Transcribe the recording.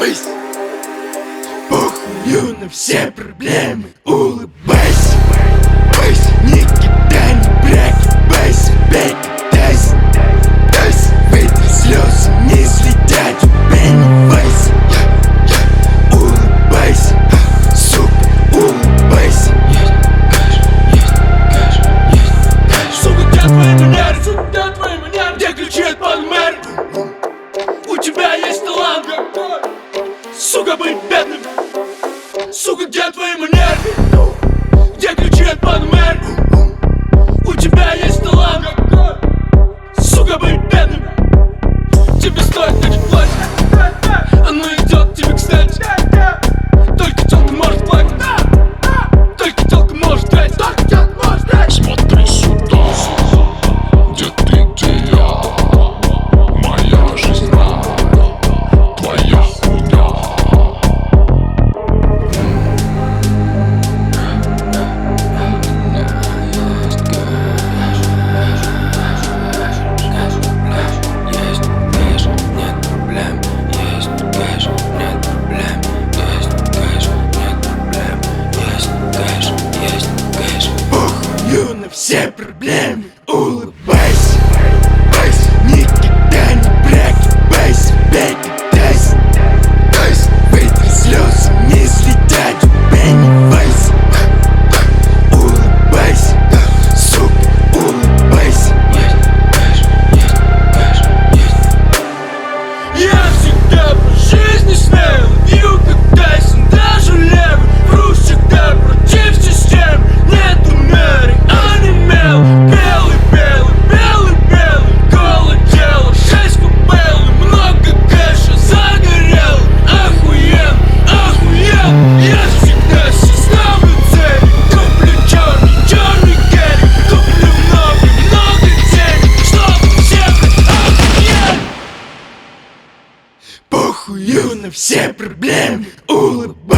улыбайся. Похую на все проблемы, улыбайся. Никогда не прогибайся, катайся. Выйди, слезы не слетят, Пеннивайз. Улыбайся, сука, улыбайся. Сука, где твои манеры? Сука, где твои манеры? Где ключи от Панамеры? У тебя есть талант, сука, быть бедным. Сука, где твои манеры? Где ключи от Панамеры? У тебя есть талант, сука, быть бедным. Тебе стоит так платить, оно идет тебе кстати. Только тёлка может платить, только тёлка может тратить, только тёлка может тратить. Смотри сюда, где ты, где я. Моя жизнь рай, твоя хуйня. Похую на все проблемы, улыбайся. Никогда не прогибайся, катайся. Выйди, слезы не слетят, Пеннивайз. Улыбайся, сука, улыбайся. Я всегда по жизни смел, бью как Тайсон, даже левый. Вру всегда против систем. Нету меры, онемел. Белый, белый, белый, белый. Голое тело, 6 купел. Много кэша, загорел. Охуен, охуен. Я всегда себе ставлю цели. Куплю черный, черный керри. Куплю много, много денег, чтобы все быть охуен. Похую на все проблемы, улыбайся.